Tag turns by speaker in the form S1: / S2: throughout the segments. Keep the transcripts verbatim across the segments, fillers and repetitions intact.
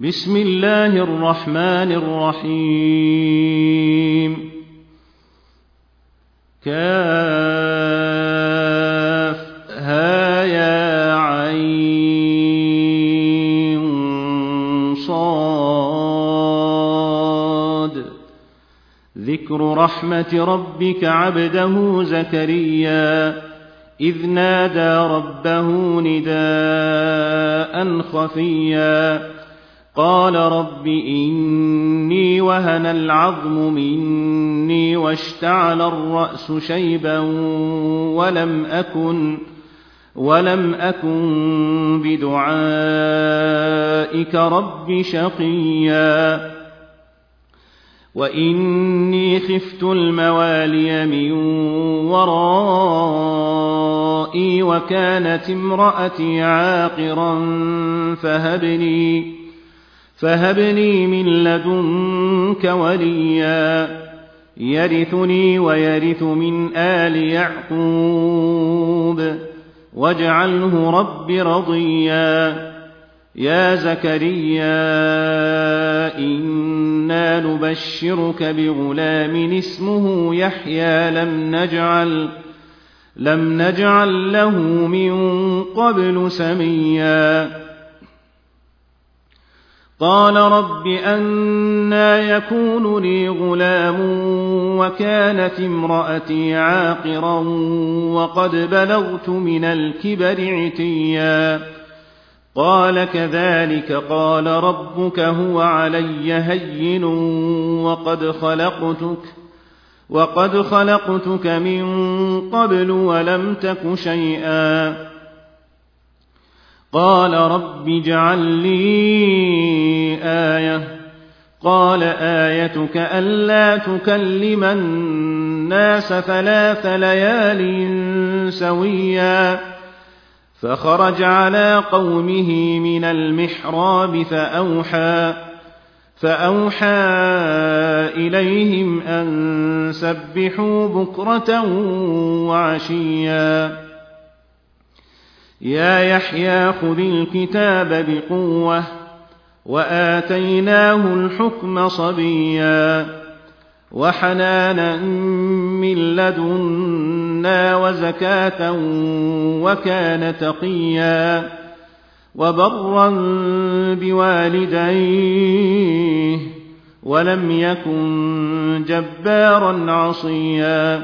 S1: بسم الله الرحمن الرحيم. كافها يا عين صاد. ذكر رحمة ربك عبده زكريا إذ نادى ربه نداء خفيا قال رب إني وهن العظم مني واشتعل الرأس شيبا ولم أكن ولم أكن بدعائك رب شقيا وإني خفت الموالي من ورائي وكانت امرأتي عاقرا فهب لي فهب لي من لدنك وليا يرثني ويرث من آل يعقوب واجعله رب رضيا. يا زكريا إنا نبشرك بغلام اسمه يحيى لم نجعل لم نجعل له من قبل سميا. قال رب أنى يكون لي غلام وكانت امرأتي عاقرا وقد بلغت من الكبر عتيا. قال كذلك قال ربك هو علي هين وقد خلقتك وقد خلقتك من قبل ولم تك شيئا. قال رب اجعل لي آية. قال آيتك ألا تكلم الناس ثلاث ليال سويا. فخرج على قومه من المحراب فأوحى فأوحى إليهم أن سبحوا بكرة وعشيا. يا يحيى خذ الكتاب بقوة وآتيناه الحكم صبيا وحنانا من لدنا وزكاة وكان تقيا وبرا بوالديه ولم يكن جبارا عصيا.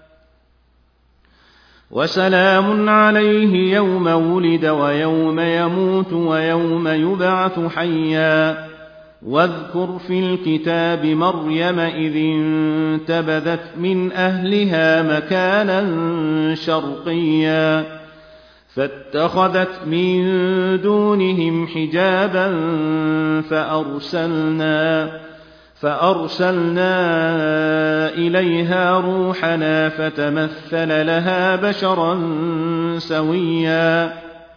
S1: وسلام عليه يوم ولد ويوم يموت ويوم يبعث حيا. واذكر في الكتاب مريم إذ انتبذت من أهلها مكانا شرقيا فاتخذت من دونهم حجابا فأرسلنا فأرسلنا إليها روحنا فتمثل لها بشرا سويا.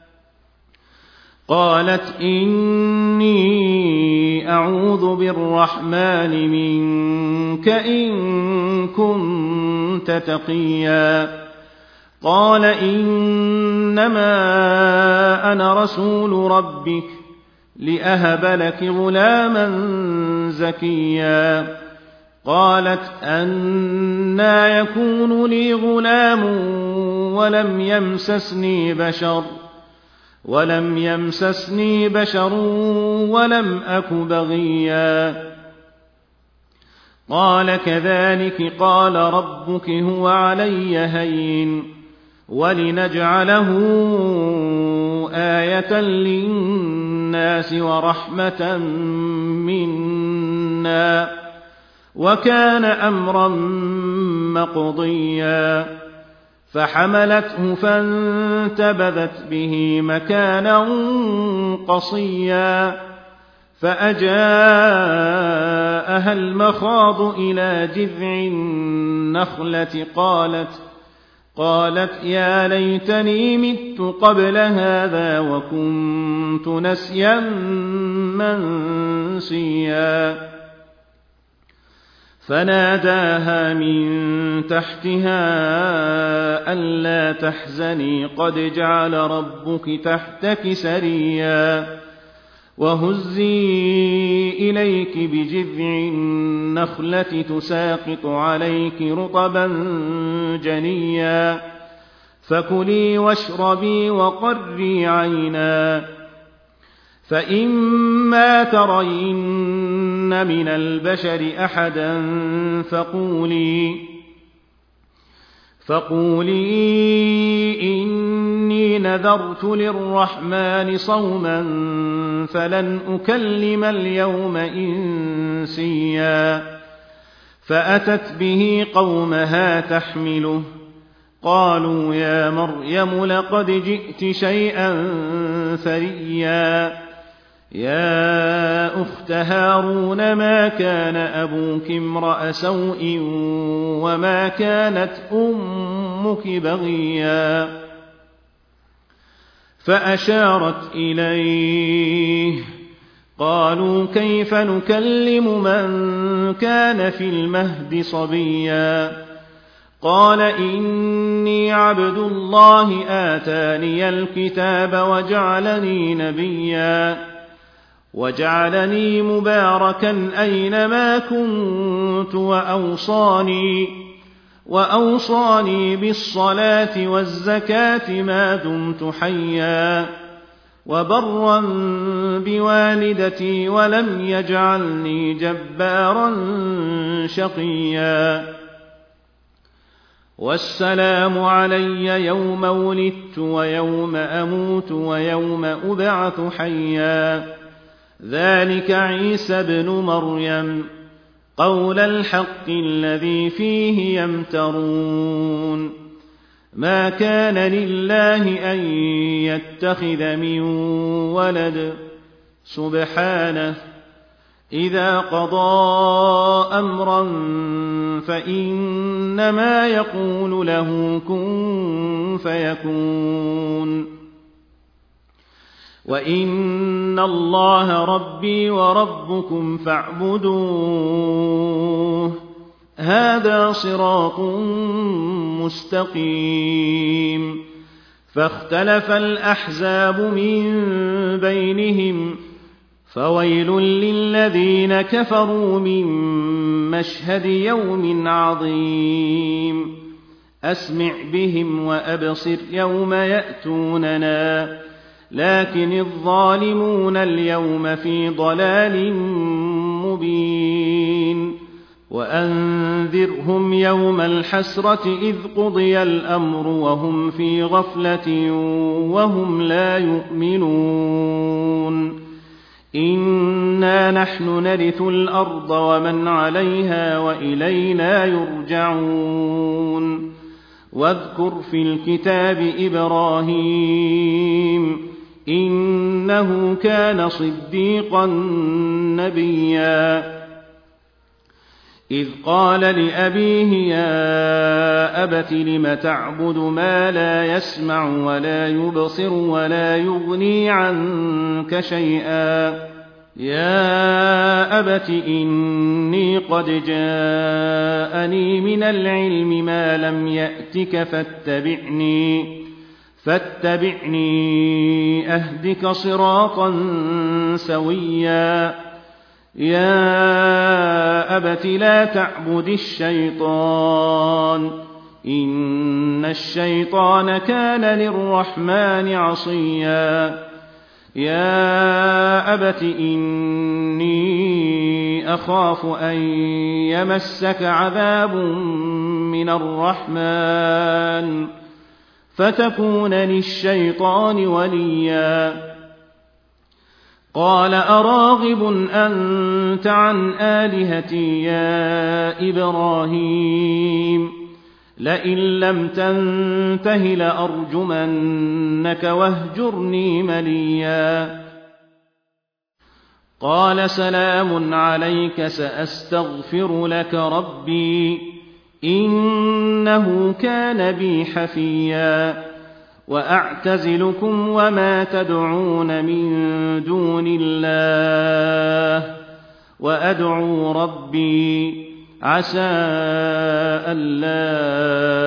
S1: قالت إني أعوذ بالرحمن منك إن كنت تقيا. قال إنما أنا رسول ربك لأهب لك غلاما زكيا. قالت أنى يكون لي غلام ولم يمسسني بشر ولم يمسسني بشر ولم أك بغيا. قال كذلك قال ربك هو علي هين ولنجعله آية للناس ورحمة منا وكان أمرا مقضيا. فحملته فانتبذت به مكانا قصيا فأجاءها المخاض إلى جذع النخلة قالت قالت يا ليتني مت قبل هذا وكنت نسيا منسيا. فناداها من تحتها ألا تحزني قد جعل ربك تحتك سريا وهزي إليك بجذع النخلة تساقط عليك رطبا جنيا فكلي واشربي وقري عينا فإما ترين من البشر أحدا فقولي فقولي إني نذرت للرحمن صوما فلن أكلم اليوم إنسيا فأتت به قومها تحمله قالوا يا مريم لقد جئت شيئا فريا يا أخت هارون ما كان أبوك امرأ سوء وما كانت أمك بغيا فأشارت إليه قالوا كيف نكلم من كان في المهد صبيا قال إني عبد الله آتاني الكتاب وجعلني نبيا وجعلني مباركا أينما كنت وأوصاني, وأوصاني بالصلاة والزكاة ما دمت حيا وبرا بوالدتي ولم يجعلني جبارا شقيا والسلام علي يوم ولدت ويوم أموت ويوم أبعث حيا ذلك عيسى بن مريم قول الحق الذي فيه يمترون ما كان لله أن يتخذ من ولد سبحانه إذا قضى أمرا فإنما يقول له كن فيكون وإن الله ربي وربكم فاعبدوه هذا صراط مستقيم فاختلف الأحزاب من بينهم فويل للذين كفروا من مشهد يوم عظيم أسمع بهم وأبصر يوم يأتوننا لكن الظالمون اليوم في ضلال مبين وأنذرهم يوم الحسرة إذ قضي الأمر وهم في غفلة وهم لا يؤمنون إنا نحن نرث الأرض ومن عليها وإلينا يرجعون واذكر في الكتاب إبراهيم إنه كان صديقا نبيا إذ قال لأبيه يا أبت لم تعبد ما لا يسمع ولا يبصر ولا يغني عنك شيئا يا أبت إني قد جاءني من العلم ما لم يأتك فاتبعني فاتبعني أهدك صراطا سويا يا أبت لا تعبد الشيطان إن الشيطان كان للرحمن عصيا يا أبت إني أخاف أن يمسك عذاب من الرحمن فتكون للشيطان وليا قال أراغب أنت عن آلهتي يا إبراهيم لئن لم تنته لأرجمنك واهجرني مليا قال سلام عليك سأستغفر لك ربي إنه كان بي حفيا وأعتزلكم وما تدعون من دون الله وأدعو ربي عسى ألا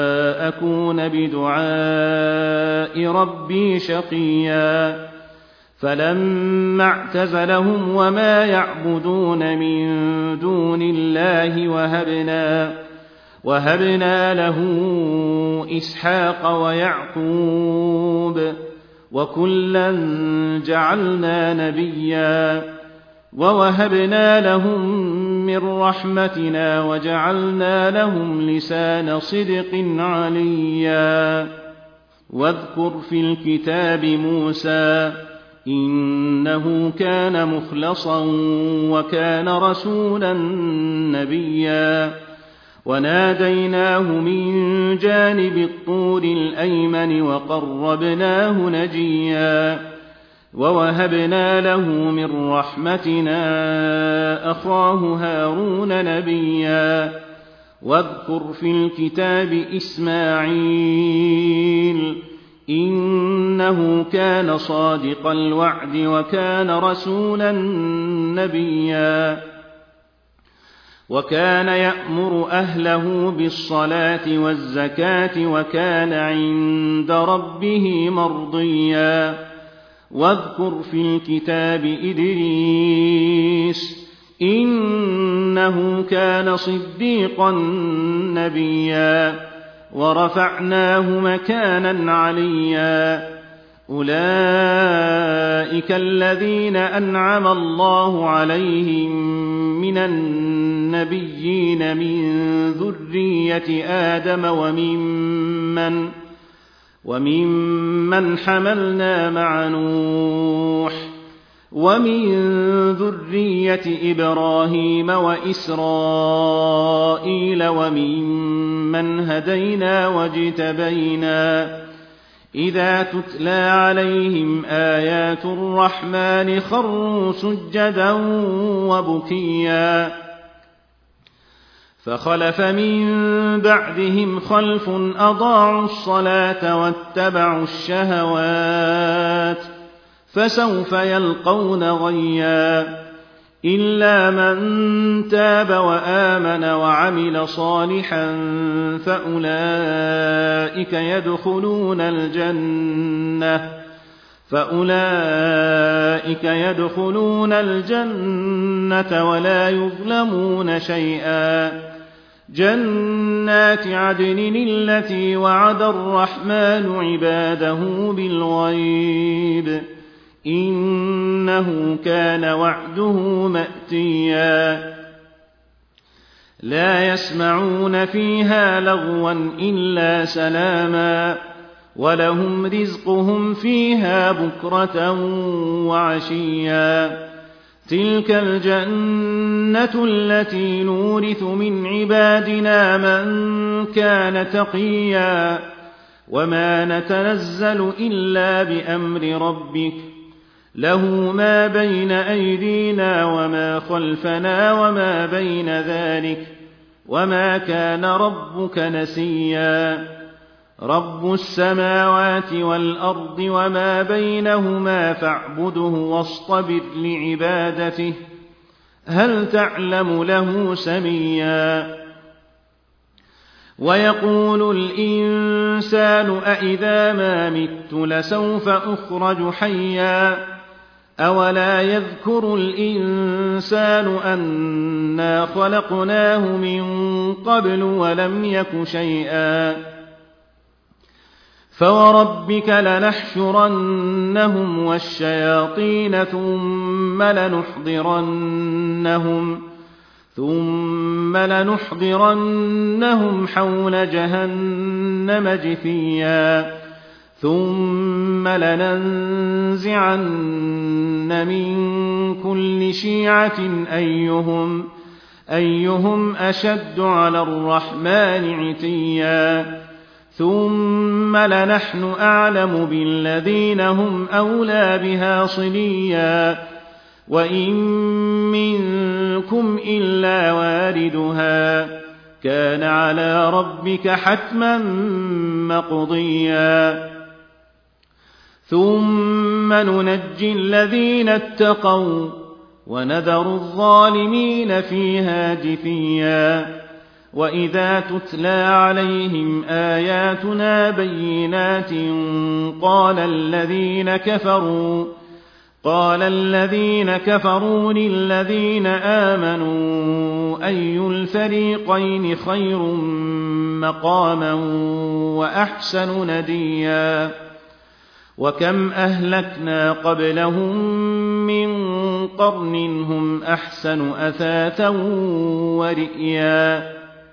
S1: أكون بدعاء ربي شقيا فلما اعتزلهم وما يعبدون من دون الله وهبنا, وهبنا له إسحاق ويعقوب وكلا جعلنا نبيا ووهبنا لهم من رحمتنا وجعلنا لهم لسان صدق عليا. واذكر في الكتاب موسى إنه كان مخلصا وكان رسولا نبيا وناديناه من جانب الطور الأيمن وقربناه نجيا ووهبنا له من رحمتنا أخاه هارون نبيا. واذكر في الكتاب إسماعيل إنه كان صادق الوعد وكان رسولا نبيا وكان يأمر أهله بالصلاة والزكاة وكان عند ربه مرضيا. واذكر في الكتاب إدريس إنه كان صديقا نبيا ورفعناه مكانا عليا. أولئك الذين أنعم الله عليهم من النبيين من ذرية آدم وممن, وممن حملنا مع نوح ومن ذرية إبراهيم وإسرائيل وممن هدينا واجتبينا إذا تتلى عليهم آيات الرحمن خروا سجدا وبكيا. فخلف من بعدهم خلف أضاعوا الصلاة واتبعوا الشهوات فسوف يلقون غيا إلا من تاب وآمن وعمل صالحا فأولئك يدخلون الجنة فأولئك يدخلون الجنة ولا يظلمون شيئا. جنات عدن التي وعد الرحمن عباده بالغيب إنه كان وعده مأتيا. لا يسمعون فيها لغوا إلا سلاما ولهم رزقهم فيها بكرة وعشيا. تلك الجنة التي نورث من عبادنا من كان تقيا وما نتنزل إلا بأمر ربك له ما بين أيدينا وما خلفنا وما بين ذلك وما كان ربك نسيا. رب السماوات والأرض وما بينهما فاعبده واصطبر لعبادته هل تعلم له سميا. ويقول الإنسان أإذا ما مت لسوف أخرج حيا أولا يذكر الإنسان أنا خلقناه من قبل ولم يك شيئا. فوربك لنحشرنهم والشياطين ثم لنحضرنهم ثم لنحضرنهم حول جهنم جثيا ثم لننزعن من كل شيعة أيهم, أيهم أشد على الرحمن عتيا ثم لنحن أعلم بالذين هم أولى بها صليا وإن منكم إلا واردها كان على ربك حتما مقضيا. ثم ننجي الذين اتقوا ونذر الظالمين فيها جثيا. وإذا تتلى عليهم آياتنا بينات قال الذين كفروا قال الذين كفروا للذين آمنوا أي الفريقين خير مقاما وأحسن نديا وكم أهلكنا قبلهم من قرن هم أحسن أثاثا ورئيا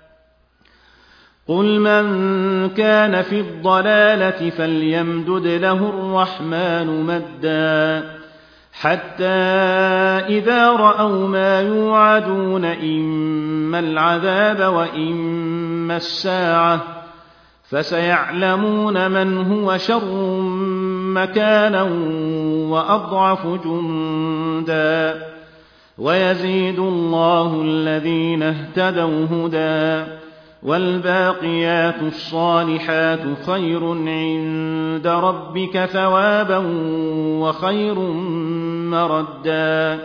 S1: قل من كان في الضلالة فليمدد له الرحمن مدا حتى إذا رأوا ما يوعدون إما العذاب وإما الساعة فسيعلمون من هو شر مكانا وأضعف جندا ويزيد الله الذين اهتدوا هدى والباقيات الصالحات خير عند ربك ثوابا وخير مردا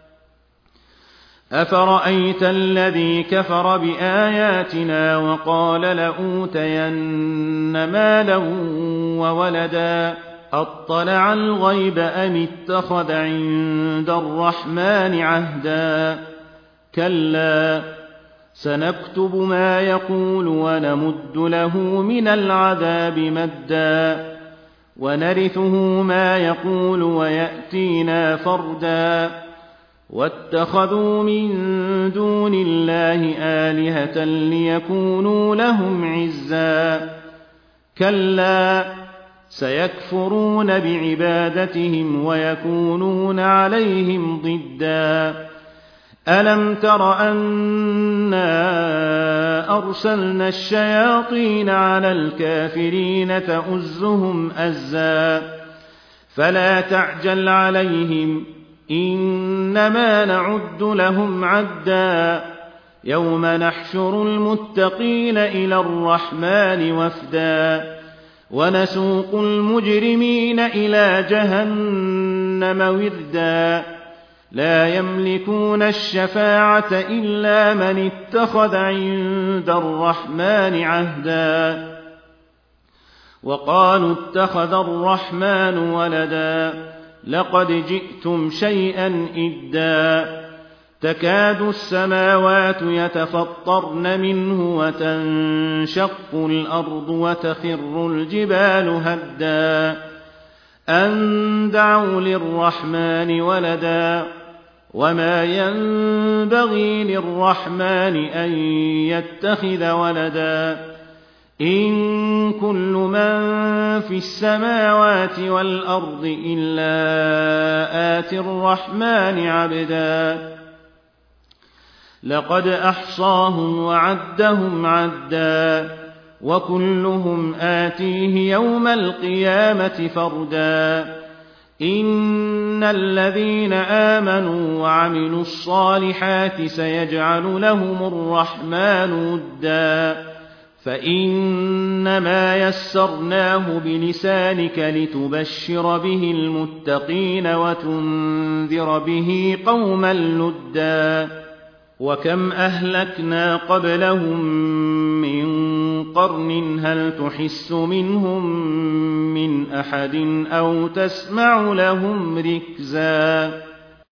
S1: أفرأيت الذي كفر بآياتنا وقال لأوتين مالا وولدا أطلع الغيب أم اتخذ عند الرحمن عهدا كلا سنكتب ما يقول ونمد له من العذاب مدا ونرثه ما يقول ويأتينا فردا واتخذوا من دون الله آلهة ليكونوا لهم عزا كلا سيكفرون بعبادتهم ويكونون عليهم ضدا ألم تر أنا أرسلنا الشياطين على الكافرين تؤزهم أزا فلا تعجل عليهم إنما نعد لهم عدا يوم نحشر المتقين إلى الرحمن وفدا ونسوق المجرمين إلى جهنم وردا لا يملكون الشفاعة إلا من اتخذ عند الرحمن عهدا وقالوا اتخذ الرحمن ولدا لقد جئتم شيئا إدا تكاد السماوات يتفطرن منه وتنشق الأرض وتخر الجبال هدا أن دعوا للرحمن ولدا وما ينبغي للرحمن أن يتخذ ولدا إن كل من في السماوات والأرض إلا آتي الرحمن عبدا لقد أحصاهم وعدهم عدا وكلهم آتيه يوم القيامة فردا إن الذين آمنوا وعملوا الصالحات سيجعل لهم الرحمن ودا فإنما يسرناه بلسانك لتبشر به المتقين وتنذر به قوما لدا وكم أهلكنا قبلهم من قرن هل تحس منهم من أحد أو تسمع لهم ركزا